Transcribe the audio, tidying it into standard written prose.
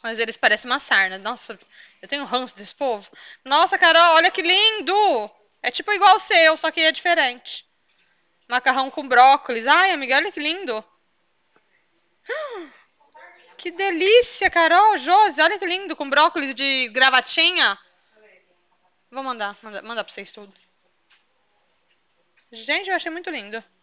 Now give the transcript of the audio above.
Mas eles parecem uma sarna. Nossa, eu tenho ranço desse povo. Nossa, Carol, olha que lindo! É tipo igual o seu, só que é diferente. Macarrão com brócolis. Ai, amiga, olha que lindo. Que delícia, Carol, Josi, olha que lindo, com brócolis de gravatinha. Vou mandar pra vocês tudo. Gente, eu achei muito lindo.